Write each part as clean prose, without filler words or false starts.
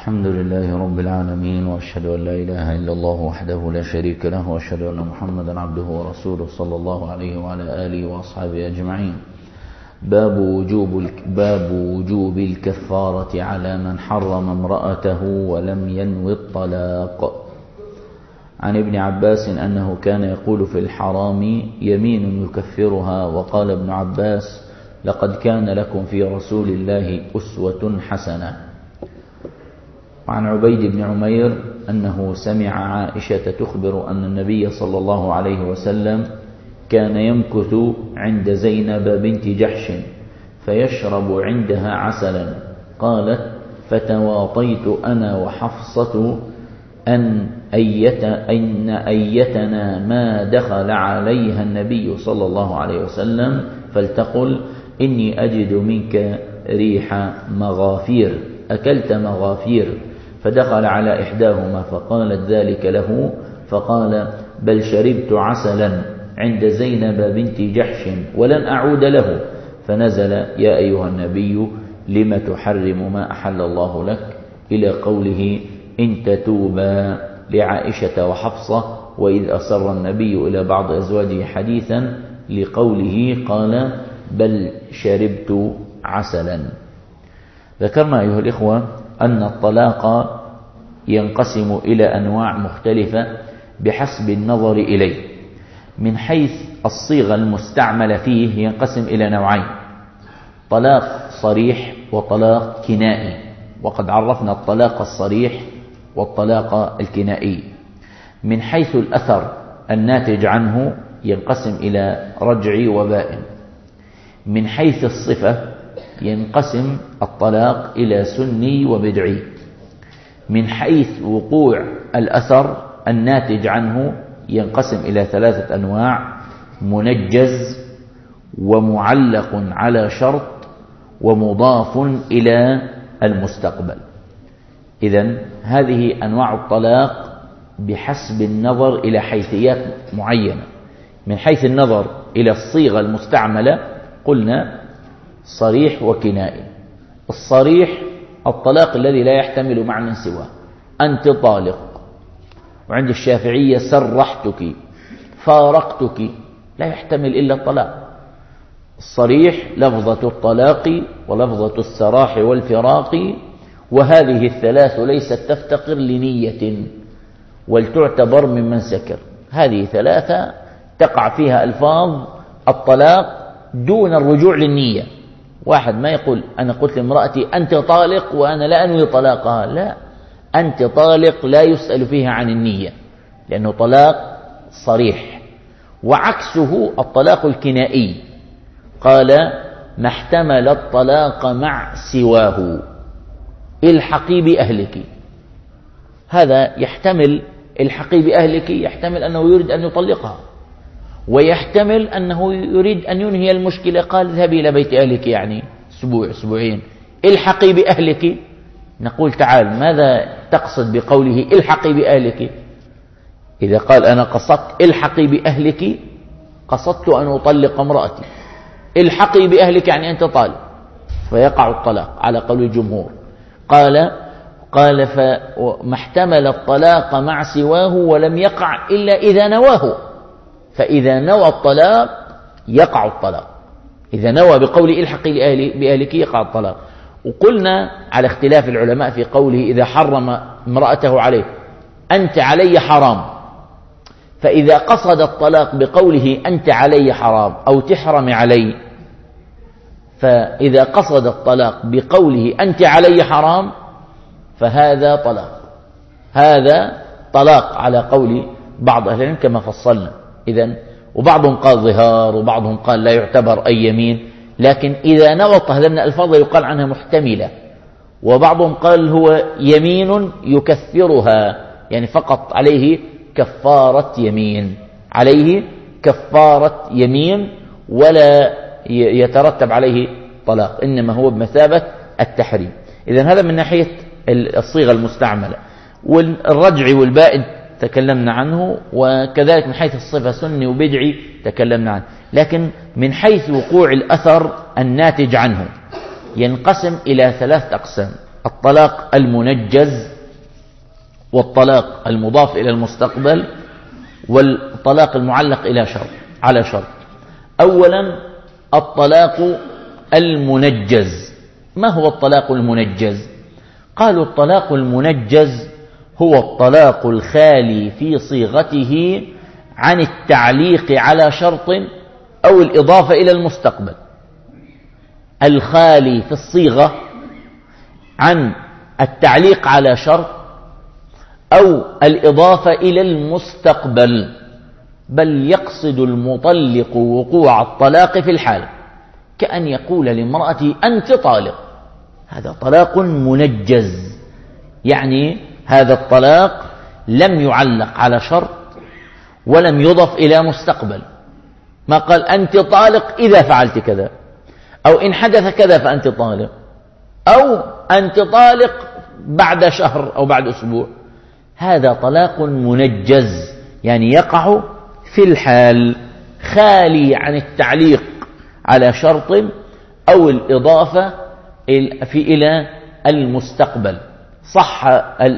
الحمد لله رب العالمين، وأشهد أن لا إله إلا الله وحده لا شريك له، وأشهد أن محمدا عبده ورسوله صلى الله عليه وعلى آله وأصحابه أجمعين. باب وجوب الكفارة على من حرم امرأته ولم ينوي الطلاق. عن ابن عباس أنه كان يقول في الحرام يمين يكفرها. وقال ابن عباس: لقد كان لكم في رسول الله أسوة حسنة. وعن عبيد بن عمير أنه سمع عائشة تخبر أن النبي صلى الله عليه وسلم كان يمكث عند زينب بنت جحش فيشرب عندها عسلا. قالت: فتواطيت أنا وحفصة أن أيتنا ما دخل عليها النبي صلى الله عليه وسلم فلتقل: إني أجد منك ريح مغافير، أكلت مغافير؟ فدخل على إحداهما فقالت ذلك له، فقال: بل شربت عسلا عند زينب بنت جحش ولن أعود له. فنزل: يا أيها النبي لم تحرم ما أحل الله لك، إلى قوله: إن تتوبا، لعائشة وحفصة. وإذ أسر النبي إلى بعض أزواجه حديثا، لقوله قال: بل شربت عسلا. ذكرنا أيها الإخوة أن الطلاق ينقسم إلى أنواع مختلفة بحسب النظر إليه. من حيث الصيغة المستعملة فيه ينقسم إلى نوعين: طلاق صريح وطلاق كنائي. وقد عرفنا الطلاق الصريح والطلاق الكنائي. من حيث الأثر الناتج عنه ينقسم إلى رجعي وبائن. من حيث الصفة ينقسم الطلاق إلى سني وبدعي. من حيث وقوع الأثر الناتج عنه ينقسم إلى ثلاثة أنواع: منجز، ومعلق على شرط، ومضاف إلى المستقبل. إذن هذه أنواع الطلاق بحسب النظر إلى حيثيات معينة. من حيث النظر إلى الصيغة المستعملة قلنا صريح وكنائي. الصريح الطلاق الذي لا يحتمل معنى سواه: أنت طالق. وعند الشافعية سرحتك، فارقتك، لا يحتمل إلا الطلاق. الصريح لفظة الطلاق ولفظة السراح والفراق، وهذه الثلاث ليست تفتقر لنية ولتعتبر ممن سكر. هذه ثلاثة تقع فيها ألفاظ الطلاق دون الرجوع للنية. واحد ما يقول: أنا قلت لامرأتي أنت طالق وأنا لا أنوي طلاقها. لا، أنت طالق لا يسأل فيها عن النية، لأنه طلاق صريح. وعكسه الطلاق الكنائي. قال: ما احتمل الطلاق مع سواه، الحقي بأهلك. هذا يحتمل الحقي بأهلك، يحتمل أنه يريد أن يطلقها، ويحتمل أنه يريد أن ينهي المشكلة. قال: اذهبي إلى بيت أهلك، يعني أسبوع أسبوعين. الحقي بأهلك، نقول: تعال، ماذا تقصد بقوله الحقي بأهلك؟ إذا قال: أنا قصدت الحقي بأهلك، قصدت أن أطلق امرأتي. الحقي بأهلك يعني أنت طالق، فيقع الطلاق على قول الجمهور. قال فما احتمل الطلاق مع سواه ولم يقع إلا إذا نواه. فإذا نوى الطلاق يقع الطلاق. إذا نوى بقول الحقي بأهلك يقع الطلاق. وقلنا على اختلاف العلماء في قوله: إذا حرم امرأته عليه، أنت علي حرام. فإذا قصد الطلاق بقوله أنت علي حرام أو تحرم علي، فإذا قصد الطلاق بقوله أنت علي حرام فهذا طلاق. هذا طلاق على قول بعض أهل العلم كما فصلنا. إذن وبعضهم قال ظهار، وبعضهم قال لا يعتبر أي يمين. لكن إذا نوى هذا من الألفاظ يقال عنها محتملة. وبعضهم قال هو يمين يكفرها، يعني فقط عليه كفارة يمين، عليه كفارة يمين، ولا يترتب عليه طلاق، إنما هو بمثابة التحريم. إذن هذا من ناحية الصيغة المستعملة. والرجع والبائن تكلمنا عنه، وكذلك من حيث الصفة سني وبدعي تكلمنا عنه. لكن من حيث وقوع الأثر الناتج عنه ينقسم إلى ثلاث أقسام: الطلاق المنجز والطلاق المضاف إلى المستقبل والطلاق المعلق على شرط. أولا الطلاق المنجز. ما هو الطلاق المنجز؟ قالوا الطلاق المنجز هو الطلاق الخالي في صيغته عن التعليق على شرط أو الإضافة إلى المستقبل. الخالي في الصيغة عن التعليق على شرط أو الإضافة إلى المستقبل، بل يقصد المطلق وقوع الطلاق في الحال، كأن يقول لامرأته أنت طالق. هذا طلاق منجز، يعني هذا الطلاق لم يعلق على شرط ولم يضف إلى مستقبل. ما قال أنت طالق إذا فعلت كذا، أو إن حدث كذا فأنت طالق، أو أنت طالق بعد شهر أو بعد أسبوع. هذا طلاق منجز، يعني يقع في الحال، خالي عن التعليق على شرط أو الإضافة إلى المستقبل. صح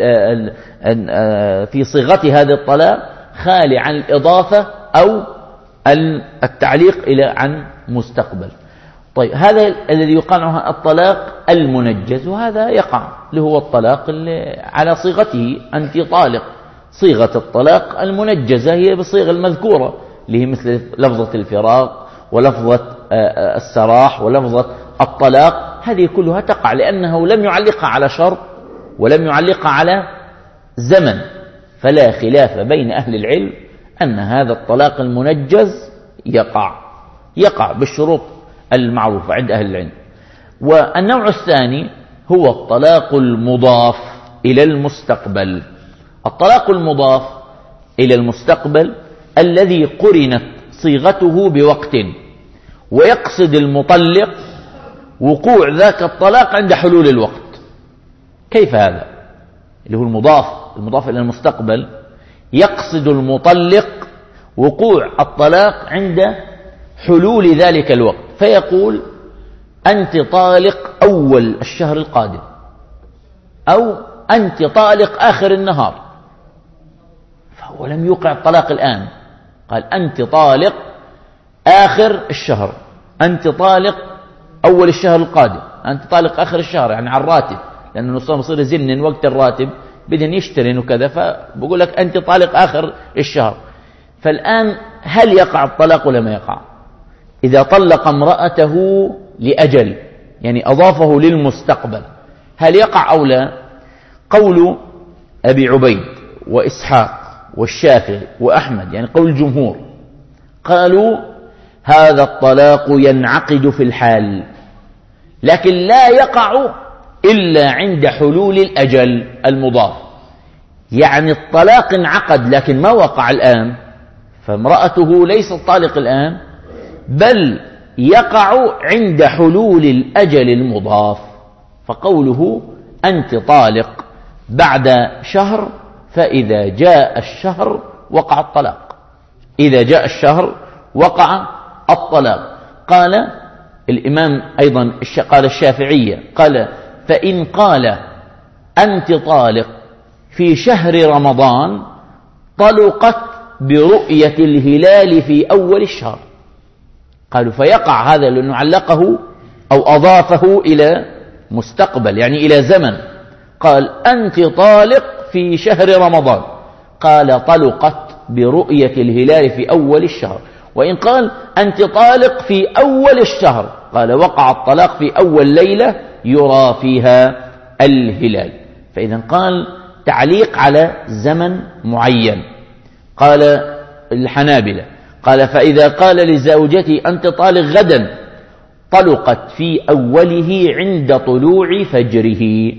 في صيغة هذا الطلاق خالي عن الإضافة أو التعليق عن مستقبل. طيب هذا الذي يقال عنه الطلاق المنجز، وهذا يقع اللي هو الطلاق اللي على صيغته أنت طالق. صيغة الطلاق المنجزة هي بالصيغة المذكورة اللي هي مثل لفظة الفراق ولفظة السراح ولفظة الطلاق. هذه كلها تقع لأنه لم يعلقها على شرط ولم يعلقها على زمن، فلا خلاف بين أهل العلم أن هذا الطلاق المنجز يقع بالشروط المعروفة عند أهل العلم. والنوع الثاني هو الطلاق المضاف إلى المستقبل. الطلاق المضاف إلى المستقبل الذي قرنت صيغته بوقت، ويقصد المطلق وقوع ذاك الطلاق عند حلول الوقت. كيف هذا؟ اللي هو المضاف إلى المستقبل يقصد المطلق وقوع الطلاق عند حلول ذلك الوقت، فيقول أنت طالق أول الشهر القادم، أو أنت طالق آخر النهار، فهو لم يوقع الطلاق الآن. قال أنت طالق آخر الشهر، أنت طالق أول الشهر القادم، أنت طالق آخر الشهر، يعني على الراتب، لأنه النصاب يصير يزن وقت الراتب بدهن يشترين وكذا، فبقول لك أنت طالق آخر الشهر. فالآن هل يقع الطلاق ولا ما يقع؟ إذا طلق امرأته لأجل، يعني أضافه للمستقبل، هل يقع أو لا؟ قول أبي عبيد وإسحاق والشافعي وأحمد، يعني قول الجمهور، قالوا هذا الطلاق ينعقد في الحال، لكن لا يقع إلا عند حلول الأجل المضاف. يعني الطلاق انعقد لكن ما وقع الآن، فامرأته ليست طالق الآن، بل يقع عند حلول الأجل المضاف. فقوله أنت طالق بعد شهر، فإذا جاء الشهر وقع الطلاق، إذا جاء الشهر وقع الطلاق. قال الإمام أيضا قال الشافعية، قال فإن قال أنت طالق في شهر رمضان طلقت برؤية الهلال في أول الشهر. قالوا فيقع هذا لأنه علقه أو أضافه إلى مستقبل، يعني إلى زمن. قال أنت طالق في شهر رمضان، قال طلقت برؤية الهلال في أول الشهر. وإن قال أنت طالق في أول الشهر، قال وقع الطلاق في أول ليلة يرى فيها الهلال. فإذا قال تعليق على زمن معين. قال الحنابلة قال فإذا قال لزوجتي أنت طالق غدا طلقت في أوله عند طلوع فجره.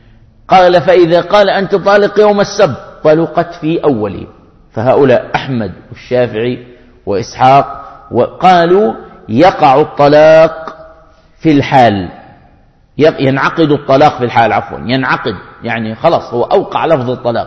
قال فإذا قال أنت طالق يوم السبت طلقت في أوله. فهؤلاء أحمد والشافعي وإسحاق وقالوا يقع الطلاق في الحال، ينعقد الطلاق في الحال، عفوا ينعقد يعني خلاص هو أوقع لفظ الطلاق،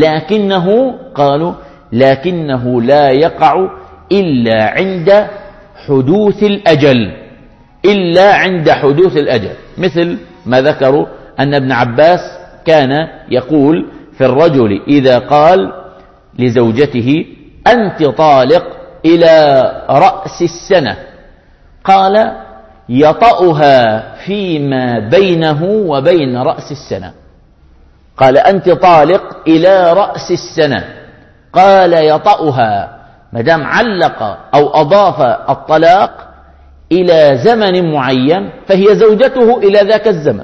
لكنه قالوا لكنه لا يقع إلا عند حدوث الأجل، إلا عند حدوث الأجل، مثل ما ذكروا أن ابن عباس كان يقول في الرجل إذا قال لزوجته أنت طالق إلى رأس السنة، قال يطأها فيما بينه وبين رأس السنة. قال أنت طالق إلى رأس السنة، قال يطأها، مدام علق أو أضاف الطلاق إلى زمن معين فهي زوجته إلى ذاك الزمن.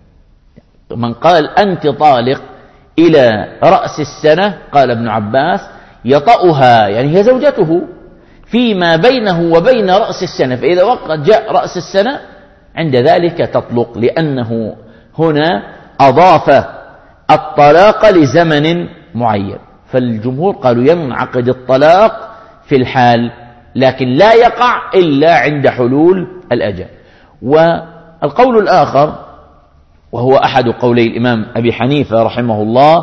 من قال أنت طالق إلى رأس السنة، قال ابن عباس يطأها يعني هي زوجته فيما بينه وبين رأس السنة، فإذا وقت جاء رأس السنة عند ذلك تطلق، لأنه هنا أضاف الطلاق لزمن معين. فالجمهور قالوا ينعقد الطلاق في الحال، لكن لا يقع إلا عند حلول الأجل. والقول الآخر وهو أحد قولي الإمام أبي حنيفة رحمه الله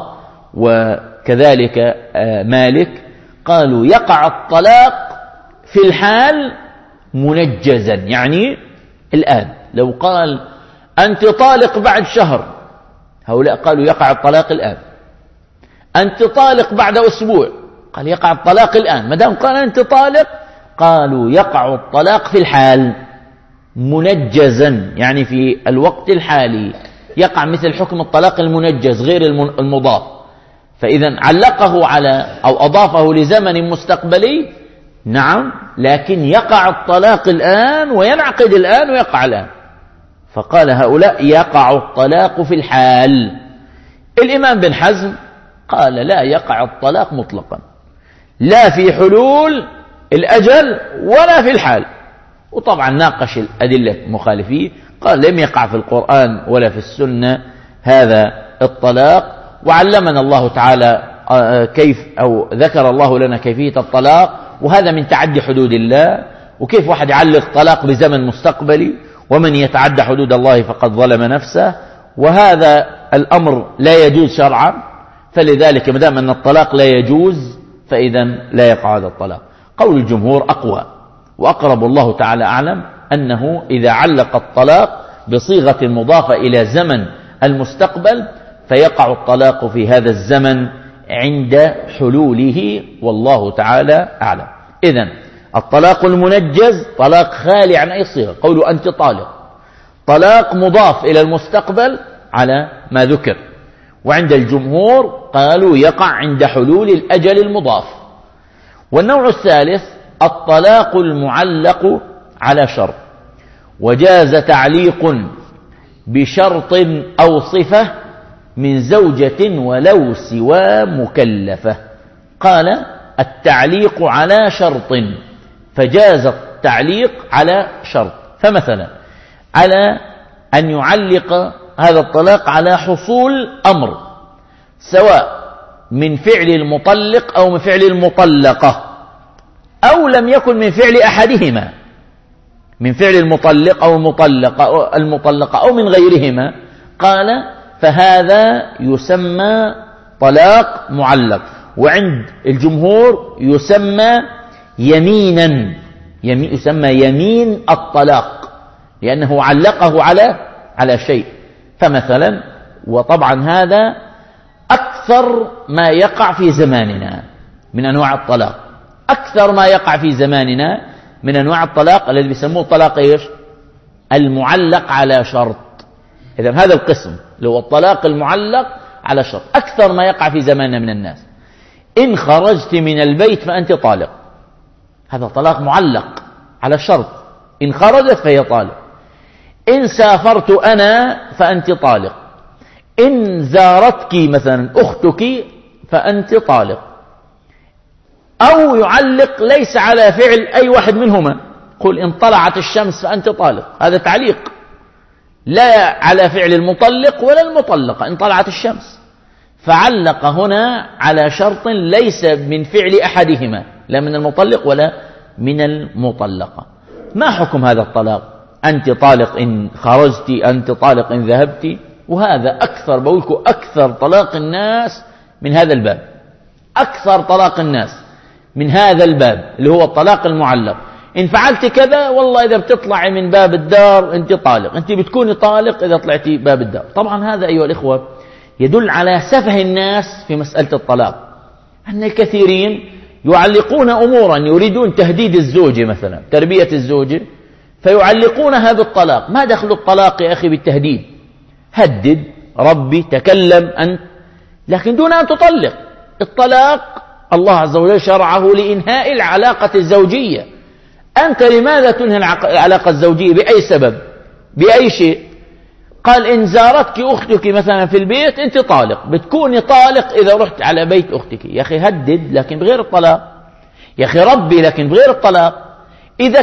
وكذلك مالك، قالوا يقع الطلاق في الحال منجزا، يعني الآن لو قال أنت طالق بعد شهر، هؤلاء قالوا يقع الطلاق الآن. أنت طالق بعد أسبوع، قال يقع الطلاق الآن. ما دام قال أنت طالق، قالوا يقع الطلاق في الحال منجزا، يعني في الوقت الحالي يقع مثل حكم الطلاق المنجز غير المضاف. فإذا علقه على أو أضافه لزمن مستقبلي، نعم، لكن يقع الطلاق الآن وينعقد الآن ويقع الآن. فقال هؤلاء يقع الطلاق في الحال. الإمام بن حزم قال لا يقع الطلاق مطلقا، لا في حلول الأجل ولا في الحال. وطبعا ناقش الأدلة مخالفيه، قال لم يقع في القرآن ولا في السنة هذا الطلاق، وعلمنا الله تعالى كيف أو ذكر الله لنا كيفية الطلاق، وهذا من تعدي حدود الله. وكيف واحد يعلق طلاق بزمن مستقبلي، ومن يتعدى حدود الله فقد ظلم نفسه، وهذا الأمر لا يجوز شرعا. فلذلك ما دام أن الطلاق لا يجوز فإذا لا يقع هذا الطلاق. قول الجمهور أقوى وأقرب، الله تعالى أعلم، أنه إذا علق الطلاق بصيغة مضافة إلى زمن المستقبل فيقع الطلاق في هذا الزمن عند حلوله، والله تعالى أعلم. إذن الطلاق المنجز طلاق خالي عن أي صيغة، قولوا أنت طالق، طلاق مضاف إلى المستقبل على ما ذكر. وعند الجمهور قالوا يقع عند حلول الأجل المضاف. والنوع الثالث الطلاق المعلق على شرط، وجاز تعليق بشرط أو صفة من زوجة ولو سوى مكلفة. قال التعليق على شرط، فجاز التعليق على شرط. فمثلا على أن يعلق هذا الطلاق على حصول أمر، سواء من فعل المطلق أو من فعل المطلقة، أو لم يكن من فعل أحدهما، من فعل المطلق أو المطلقة أو من غيرهما. قال فهذا يسمى طلاق معلق. وعند الجمهور يسمى يمينا، يسمى يمين الطلاق، لأنه علقه على شيء. فمثلا، وطبعا هذا أكثر ما يقع في زماننا من أنواع الطلاق، أكثر ما يقع في زماننا من أنواع الطلاق الذي بيسموه طلاق إيش؟ المعلق على شرط. إذن هذا القسم اللي هو الطلاق المعلق على شرط أكثر ما يقع في زماننا من الناس. إن خرجت من البيت فأنت طالق، هذا طلاق معلق على شرط، إن خرجت فهي طالق. إن سافرت أنا فأنت طالق. إن زارتك مثلا أختك فأنت طالق. أو يعلق ليس على فعل أي واحد منهما، قل إن طلعت الشمس فأنت طالق، هذا تعليق لا على فعل المطلق ولا المطلقة، إن طلعت الشمس. فعلق هنا على شرط ليس من فعل أحدهما، لا من المطلق ولا من المطلقة. ما حكم هذا الطلاق؟ أنت طالق إن خرجت، أنت طالق إن ذهبت. وهذا أكثر، بقولكم أكثر طلاق الناس من هذا الباب، أكثر طلاق الناس من هذا الباب اللي هو الطلاق المعلق، إن فعلت كذا والله إذا بتطلعي من باب الدار أنت طالق، أنت بتكوني طالق إذا طلعتي باب الدار. طبعا هذا أيها الإخوة يدل على سفه الناس في مسألة الطلاق، أن الكثيرين يعلقون أمورا يريدون تهديد الزوجة مثلا، تربية الزوجة، فيعلقونها بالطلاق. ما دخل الطلاق يا أخي بالتهديد؟ هدد، ربي، تكلم أنت، لكن دون أن تطلق. الطلاق الله عز وجل شرعه لإنهاء العلاقة الزوجية. أنت لماذا تنهي العلاقة الزوجية؟ بأي سبب؟ بأي شيء؟ قال إن زارتك أختك مثلا في البيت أنت طالق، بتكوني طالق إذا رحت على بيت أختك. يا أخي هدد لكن بغير الطلاق، يا أخي ربي لكن بغير الطلاق. إذا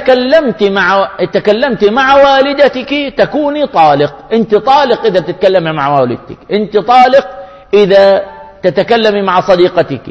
تكلمت مع والدتك تكوني طالق، أنت طالق إذا تتكلم مع والدتك، أنت طالق إذا تتكلم مع صديقتك.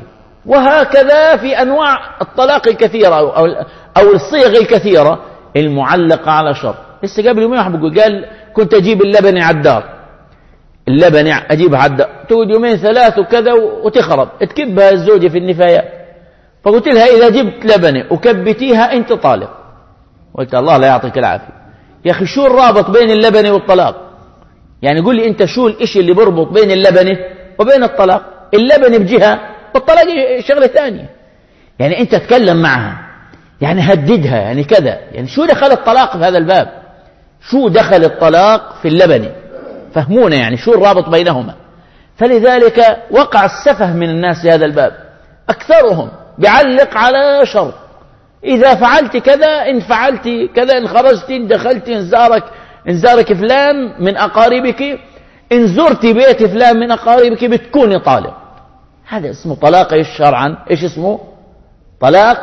وهكذا في أنواع الطلاق الكثيرة أو الصيغ الكثيرة المعلقة على شرط. لسه قبل يومين واحد قال كنت أجيب اللبن على الدار، اللبن أجيبها على الدار، تقعد يومين ثلاث وكذا وتخرب، تكبها الزوجة في النفايات. فقلت لها إذا جبت لبنة وكبتيها أنت طالق. قلت الله لا يعطيك العافية. يا أخي شو الرابط بين اللبنة والطلاق؟ يعني قل لي أنت شو الإشي اللي بربط بين اللبنة وبين الطلاق؟ اللبنة بجهة والطلاق شغلة ثانية. يعني أنت تتكلم معها، يعني هددها، يعني كذا، يعني شو دخل الطلاق في هذا الباب؟ شو دخل الطلاق في اللبنة؟ فهمونا يعني شو الرابط بينهما. فلذلك وقع السفه من الناس في هذا الباب، أكثرهم بيعلق على شرط. إذا فعلت كذا، إن فعلت كذا، إن خرجت، إن دخلت، إن زارك فلان من أقاربك، إن زرت بيت فلان من أقاربك بتكوني طالق. هذا اسمه طلاق إيش شرعا؟ إيش اسمه؟ طلاق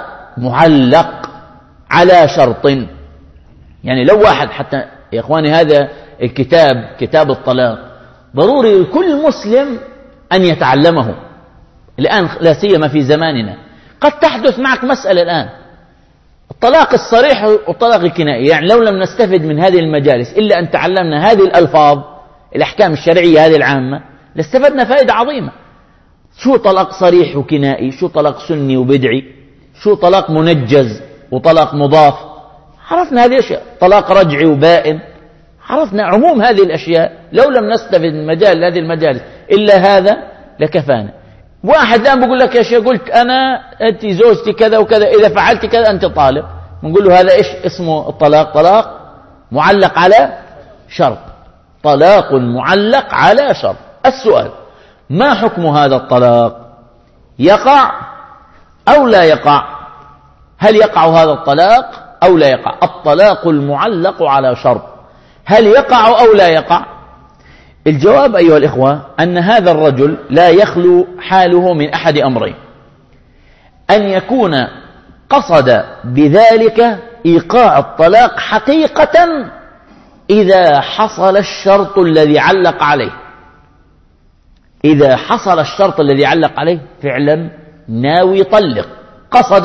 معلق على شرط. يعني لو واحد، حتى يا إخواني هذا الكتاب كتاب الطلاق ضروري لكل مسلم أن يتعلمه الآن، لا سيما في زماننا. قد تحدث معك مسألة الآن الطلاق الصريح والطلاق الكنائي، يعني لو لم نستفد من هذه المجالس إلا أن تعلمنا هذه الألفاظ، الأحكام الشرعية هذه العامة، لاستفدنا فائدة عظيمة. شو طلاق صريح وكنائي؟ شو طلاق سني وبدعي؟ شو طلاق منجز وطلاق مضاف؟ عرفنا هذه الأشياء. طلاق رجعي وبائن، عرفنا عموم هذه الأشياء. لو لم نستفد من مجال هذه المجالس إلا هذا لكفانا. واحد الآن بقول لك يا شيخ قلت أنا أنت زوجتي كذا وكذا، إذا فعلت كذا أنت طالق، بنقول له هذا إيش اسمه الطلاق؟ طلاق معلق على شرط، طلاق معلق على شرط. السؤال: ما حكم هذا الطلاق؟ يقع أو لا يقع؟ هل يقع هذا الطلاق أو لا يقع؟ الطلاق المعلق على شرط هل يقع أو لا يقع؟ الجواب أيها الإخوة أن هذا الرجل لا يخلو حاله من أحد أمرين: أن يكون قصد بذلك إيقاع الطلاق حقيقة إذا حصل الشرط الذي علق عليه. إذا حصل الشرط الذي علق عليه فعلا ناوي يطلق، قصد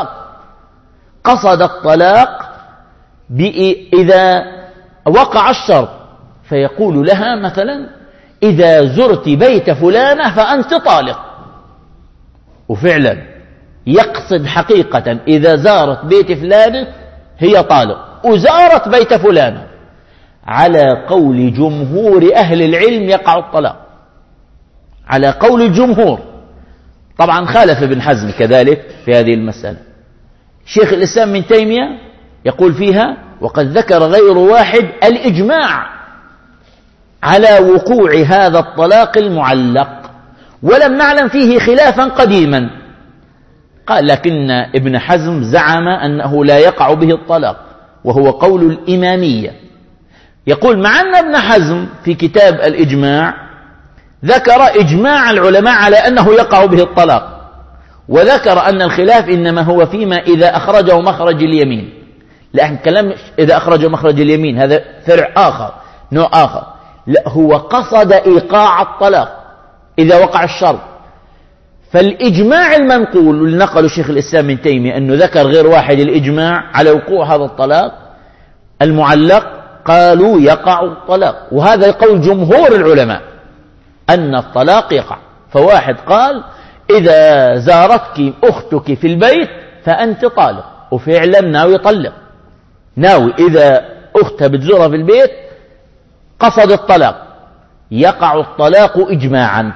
الطلاق إذا وقع الشرط، فيقول لها مثلا إذا زرت بيت فلانة فأنت طالق، وفعلا يقصد حقيقة إذا زارت بيت فلانة هي طالق، وزارت بيت فلانة. على قول جمهور أهل العلم يقع الطلاق، على قول الجمهور. طبعا خالف ابن حزم كذلك في هذه المسألة. شيخ الإسلام ابن تيمية يقول فيها: وقد ذكر غير واحد الإجماع على وقوع هذا الطلاق المعلق، ولم نعلم فيه خلافا قديما. قال: لكن ابن حزم زعم أنه لا يقع به الطلاق، وهو قول الإمامية. يقول: مع أن ابن حزم في كتاب الإجماع ذكر إجماع العلماء على أنه يقع به الطلاق، وذكر أن الخلاف إنما هو فيما إذا أخرجه مخرج اليمين. لا نتكلم إذا أخرجه مخرج اليمين، هذا فرع آخر، نوع آخر. لا، هو قصد إيقاع الطلاق إذا وقع الشرط. فالإجماع المنقول اللي نقله شيخ الإسلام ابن تيمية أنه ذكر غير واحد الإجماع على وقوع هذا الطلاق المعلق، قالوا يقع الطلاق، وهذا قول جمهور العلماء أن الطلاق يقع. فواحد قال إذا زارتك أختك في البيت فأنت طالق، وفعلا ناوي يطلق، ناوي إذا أختها بتزورها في البيت قصد الطلاق، يقع الطلاق إجماعا،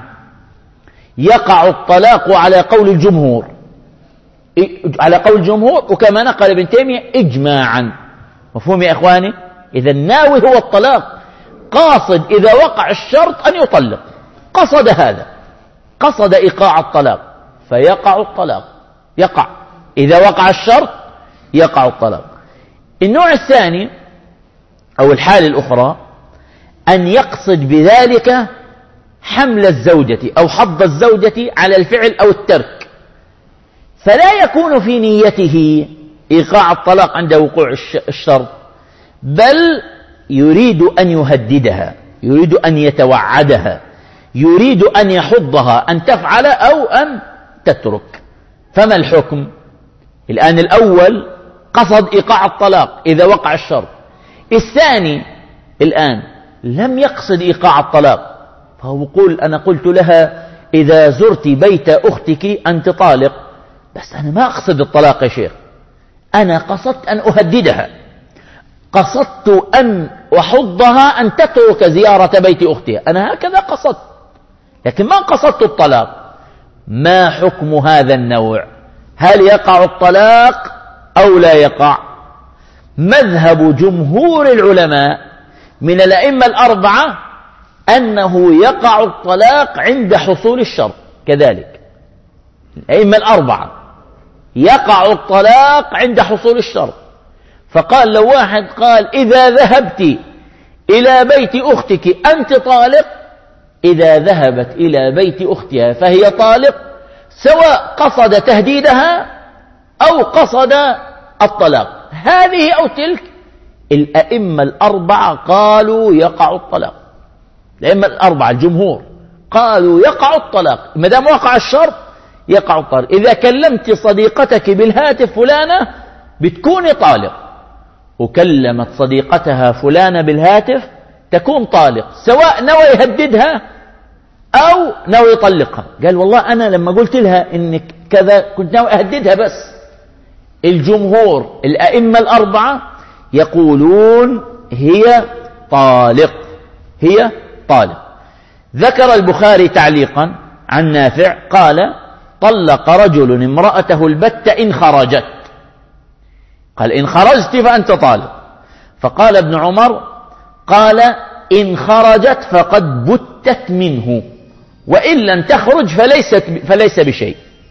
يقع الطلاق على قول الجمهور، على قول الجمهور، وكما نقل ابن تيمية إجماعا. مفهوم يا إخواني؟ إذا الناوي هو الطلاق، قاصد إذا وقع الشرط أن يطلق، قصد هذا، قصد إيقاع الطلاق فيقع الطلاق، يقع إذا وقع الشرط يقع الطلاق. النوع الثاني أو الحالة الأخرى أن يقصد بذلك حمل الزوجة أو حض الزوجة على الفعل أو الترك، فلا يكون في نيته إيقاع الطلاق عند وقوع الشرط، بل يريد أن يهددها، يريد أن يتوعدها، يريد أن يحضها أن تفعل أو أن تترك. فما الحكم؟ الآن الأول قصد إيقاع الطلاق إذا وقع الشرط، الثاني الآن لم يقصد إيقاع الطلاق، فهو يقول أنا قلت لها إذا زرت بيت أختك أنت طالق، بس أنا ما أقصد الطلاق يا شيخ، أنا قصدت أن أهددها، قصدت أن أحضها أن تترك زيارة بيت أختها، أنا هكذا قصدت، لكن ما قصدت الطلاق. ما حكم هذا النوع؟ هل يقع الطلاق أو لا يقع؟ مذهب جمهور العلماء من الأئمة الأربعة أنه يقع الطلاق عند حصول الشرط، كذلك الأئمة الأربعة يقع الطلاق عند حصول الشرط. فقال لو واحد قال إذا ذهبت إلى بيت أختك أنت طالق، إذا ذهبت إلى بيت أختها فهي طالق، سواء قصد تهديدها أو قصد الطلاق، هذه أو تلك. الأئمة الأربعة قالوا يقع الطلاق، الأئمة الأربعة الجمهور قالوا يقع الطلاق ما دام وقع الشرط، يقع الطلاق. إذا كلمت صديقتك بالهاتف فلانة بتكون طالق، وكلمت صديقتها فلانة بالهاتف تكون طالق، سواء نوى يهددها أو نوى يطلقها. قال والله أنا لما قلت لها إنك كذا كنت نوى أهددها بس. الجمهور الأئمة الأربعة يقولون هي طالق، هي طالق. ذكر البخاري تعليقا عن نافع قال طلق رجل امرأته البتة إن خرجت، قال إن خرجت فأنت طالق. فقال ابن عمر قال إن خرجت فقد بتت منه، وإن لم تخرج فليس بشيء.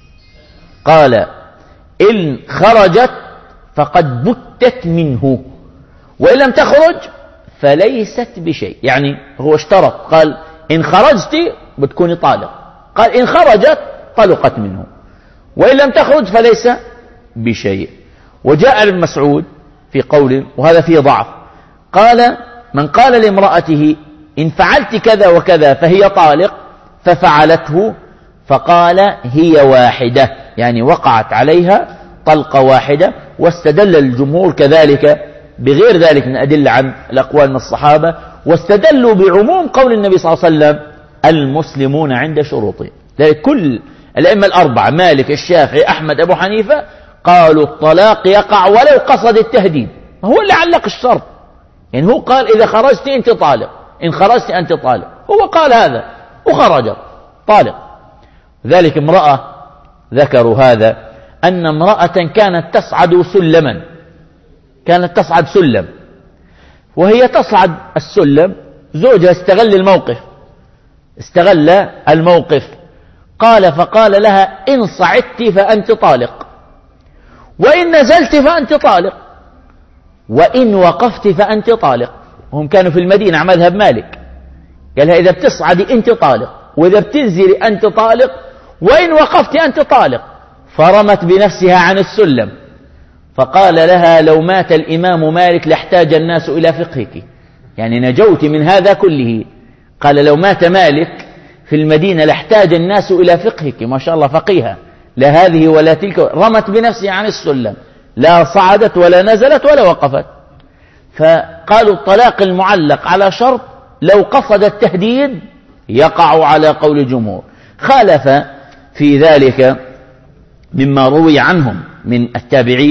قال إن خرجت فقد بتت منه، وإن لم تخرج فليست بشيء. يعني هو اشترط، قال إن خرجت بتكوني طالق، قال إن خرجت طلقت منه، وإن لم تخرج فليس بشيء. وجاء ابن مسعود في قول وهذا فيه ضعف، قال من قال لامرأته إن فعلت كذا وكذا فهي طالق ففعلته، فقال هي واحدة، يعني وقعت عليها طلقة واحدة. واستدل الجمهور كذلك بغير ذلك من أدلة عن الأقوال من الصحابة، واستدلوا بعموم قول النبي صلى الله عليه وسلم المسلمون عند شروطهم. كل الأئمة الأربعة مالك الشافعي أحمد أبو حنيفة قالوا الطلاق يقع ولو قصد التهديد، هو اللي علق الشرط، يعني هو قال إذا خرجت أنت طالق، إن خرجت أنت طالق، هو قال هذا وخرجت طالق. ذلك امرأة ذكروا هذا أن امرأة كانت تصعد سلما، كانت تصعد سلم، وهي تصعد السلم زوجها استغل الموقف، فقال لها إن صعدت فأنت طالق، وإن نزلت فأنت طالق، وإن وقفت فأنت طالق. هم كانوا في المدينة على مذهب مالك، قال لها إذا بتصعدي أنت طالق، وإذا بتنزلي أنت طالق، وإن وقفت أنت طالق. فرمت بنفسها عن السلم، فقال لها لو مات الإمام مالك لاحتاج الناس إلى فقهك، يعني نجوت من هذا كله. قال لو مات مالك في المدينة لاحتاج الناس إلى فقهك، ما شاء الله فقيها، لا هذه ولا تلك. رمت بنفسها عن السلم، لا صعدت ولا نزلت ولا وقفت. فقالوا الطلاق المعلق على شرط لو قصد التهديد يقع على قول الجمهور. خالف في ذلك مما روي عنهم من التابعين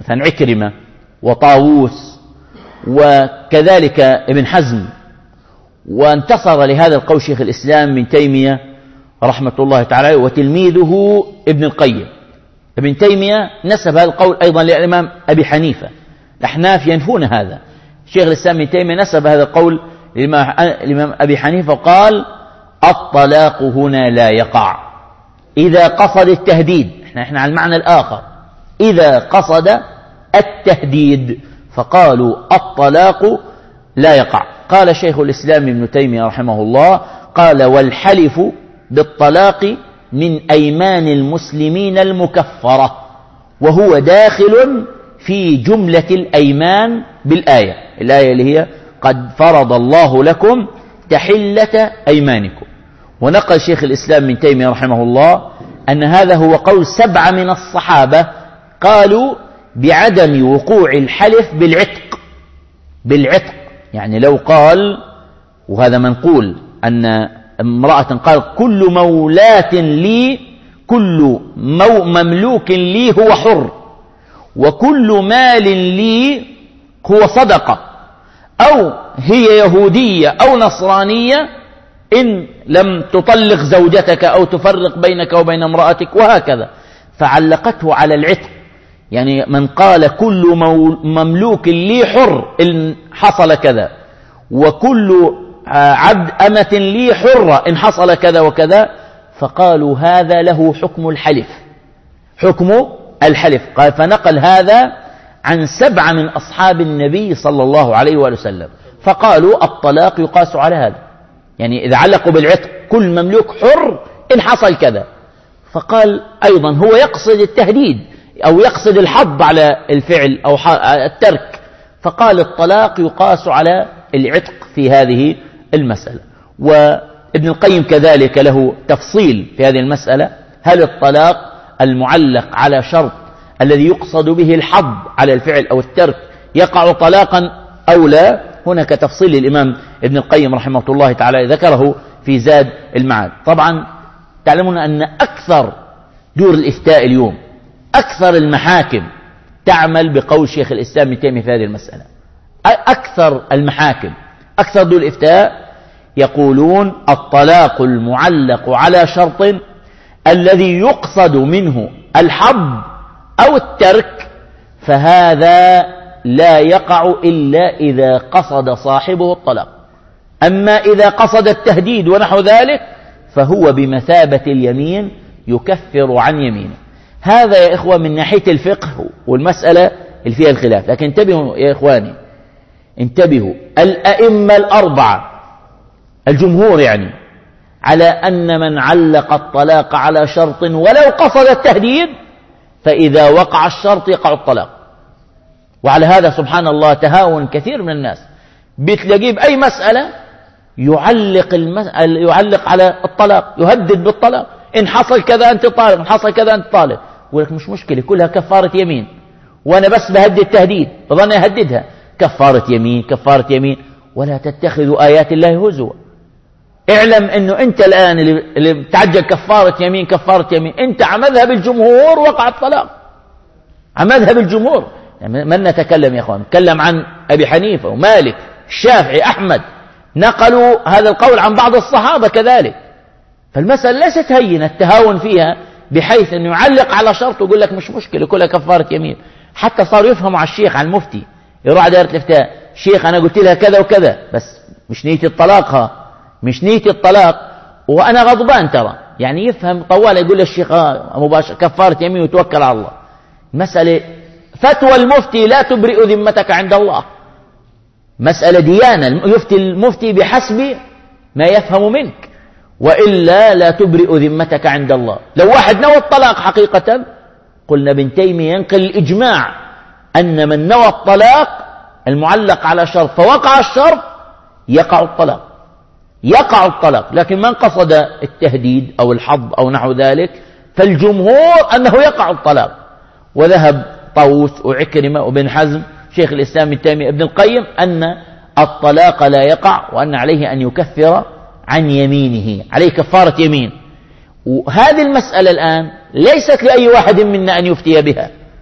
مثلا عكرمة وطاووس وكذلك ابن حزم. وانتصر لهذا القول شيخ الإسلام ابن تيمية رحمة الله تعالى وتلميذه ابن القيم. ابن تيمية نسب هذا القول أيضا للإمام أبي حنيفة، الأحناف ينفون هذا. شيخ الإسلام ابن تيمية نسب هذا القول للإمام أبي حنيفة، قال الطلاق هنا لا يقع إذا قصد التهديد. احنا على المعنى الآخر، إذا قصد التهديد، فقالوا الطلاق لا يقع. قال شيخ الإسلام ابن تيمية رحمه الله، قال والحلف بالطلاق من أيمان المسلمين المكفرة، وهو داخل في جملة الأيمان بالآية، الآية اللي هي قد فرض الله لكم تحلة أيمانكم. ونقل شيخ الإسلام ابن تيمية رحمه الله أن هذا هو قول 7 من الصحابة قالوا بعدم وقوع الحلف بالعتق. يعني لو قال، وهذا منقول، أن امرأة قال كل مولاة لي، كل مملوك لي هو حر، وكل مال لي هو صدقة، أو هي يهودية أو نصرانية إن لم تطلق زوجتك أو تفرق بينك وبين امرأتك، وهكذا. فعلقته على العتق، يعني من قال كل مملوك لي حر إن حصل كذا، وكل عبد أمة لي حرة إن حصل كذا وكذا، فقالوا هذا له حكم الحلف. قال فنقل هذا عن 7 من أصحاب النبي صلى الله عليه وآله وسلم، فقالوا الطلاق يقاس على هذا. يعني إذا علقوا بالعتق كل مملوك حر إن حصل كذا، فقال أيضا هو يقصد التهديد أو يقصد الحض على الفعل أو الترك، فقال الطلاق يقاس على العتق في هذه المسألة. وابن القيم كذلك له تفصيل في هذه المسألة، هل الطلاق المعلق على شرط الذي يقصد به الحض على الفعل أو الترك يقع طلاقا أو لا؟ هناك تفصيل للإمام ابن القيم رحمه الله تعالى ذكره في زاد المعاد. طبعا تعلمون أن أكثر دور الإفتاء اليوم، أكثر المحاكم تعمل بقول شيخ الإسلام ابن تيمية في هذه المسألة. أكثر المحاكم، أكثر دور الإفتاء يقولون الطلاق المعلق على شرط الذي يقصد منه الحض أو الترك، فهذا لا يقع إلا إذا قصد صاحبه الطلاق. أما إذا قصد التهديد ونحو ذلك فهو بمثابة اليمين، يكفر عن يمينه. هذا يا إخوة من ناحية الفقه والمسألة اللي فيها الخلاف. لكن انتبهوا يا إخواني، انتبهوا، الأئمة الأربعة الجمهور يعني على أن من علق الطلاق على شرط ولو قصد التهديد فإذا وقع الشرط يقع الطلاق. وعلى هذا سبحان الله تهاون كثير من الناس، بتلاقيه بأي مسألة يعلق على الطلاق، يهدد بالطلاق، إن حصل كذا أنت طالق، إن حصل كذا أنت طالق. يقول لك مش مشكلة، كلها كفارة يمين، وأنا بس بهدد التهديد، فظن يهددها كفارة يمين. ولا تتخذوا آيات الله هزوا. اعلم أنه أنت الآن اللي بتعجل كفارة يمين، أنت على مذهب الجمهور وقع الطلاق، على مذهب الجمهور. يعني من نتكلم يا أخوان؟ نتكلم عن أبي حنيفة ومالك الشافعي أحمد، نقلوا هذا القول عن بعض الصحابة كذلك. فالمسألة ليست هينة التهاون فيها بحيث أنه يعلق على شرط ويقول لك مش مشكلة كلها كفارة يمين. حتى صاروا يفهموا على الشيخ، على المفتي، يروح على دائرة الإفتاء، شيخ أنا قلت لها كذا وكذا، بس مش نيتي الطلاق، مش نيتي الطلاق، وأنا غضبان ترى. يعني يفهم طوال، يقول للشيخ مباشر كفارة يمين وتوكل على الله. مسألة فتوى المفتي لا تبرئ ذمتك عند الله، مسألة ديانة، يفتي المفتي بحسب ما يفهم منك، وإلا لا تبرئ ذمتك عند الله. لو واحد نوى الطلاق حقيقة، قلنا ابن تيمية ينقل الإجماع أن من نوى الطلاق المعلق على شرط فوقع الشرط يقع الطلاق. لكن من قصد التهديد أو الحض أو نحو ذلك فالجمهور أنه يقع الطلاق. وذهب طاووس وعكرمة وابن حزم، شيخ الإسلام ابن تيمية، ابن القيم، أن الطلاق لا يقع، وأن عليه أن يكفر عن يمينه، عليه كفارة يمين. وهذه المسألة الآن ليست لأي واحد منا أن يفتي بها،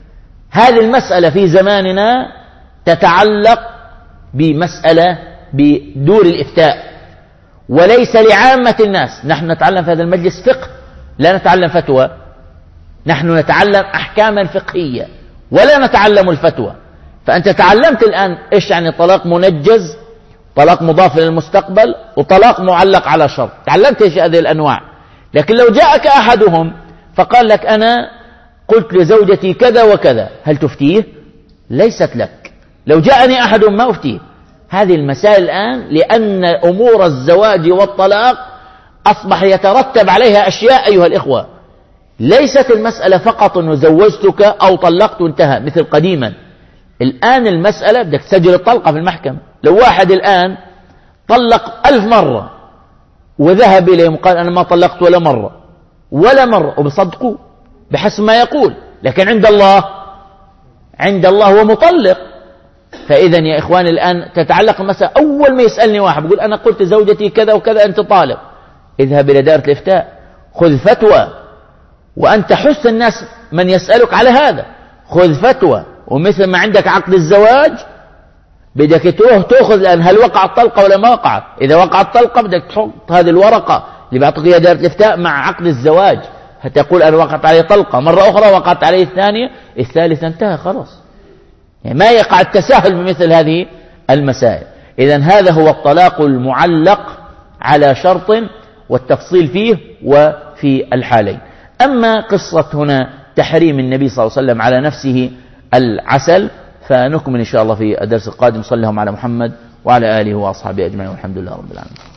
هذه المسألة في زماننا تتعلق بمسألة بدور الإفتاء وليس لعامة الناس. نحن نتعلم في هذا المجلس فقه، لا نتعلم فتوى، نحن نتعلم أحكاما فقهية ولا نتعلم الفتوى. فأنت تعلمت الآن إيش يعني طلاق منجز، طلاق مضاف للمستقبل، وطلاق معلق على شرط. تعلمت إيش هذه الأنواع. لكن لو جاءك أحدهم فقال لك أنا قلت لزوجتي كذا وكذا، هل تفتيه؟ ليست لك. لو جاءني أحد ما أفتيه. هذه المسائل الآن لأن أمور الزواج والطلاق أصبح يترتب عليها أشياء أيها الإخوة. ليست المسألة فقط أنه زوجتك أو طلقت وانتهى مثل قديما. الآن المسألة بدك تسجل الطلقة في المحكمة. لو واحد الآن طلق 1000 مرة وذهب إليهم قال أنا ما طلقت ولا مرة وبصدقوا بحسب ما يقول، لكن عند الله هو مطلق. فإذا يا إخواني الآن تتعلق المسألة، أول ما يسألني واحد بيقول أنا قلت زوجتي كذا وكذا أنت طالق، اذهب إلى دائرة الإفتاء خذ فتوى، وأنت حث الناس من يسألك على هذا، خذ فتوى. ومثل ما عندك عقد الزواج بدك تروح تأخذ الآن هل وقعت طلقة ولا ما وقعت. إذا وقعت طلقة بدك تحط هذه الورقة اللي بيعطيك إياها دائرة الإفتاء مع عقد الزواج، هتقول أنا وقعت عليه طلقة، مرة أخرى وقعت عليه الثانية، الثالثة انتهى خلاص. يعني ما يقع التساهل بمثل هذه المسائل. إذن هذا هو الطلاق المعلق على شرط والتفصيل فيه وفي الحالين. أما قصة هنا تحريم النبي صلى الله عليه وسلم على نفسه العسل فنكمل إن شاء الله في الدرس القادم. صلى الله على محمد وعلى آله وأصحابه أجمعين والحمد لله رب العالمين.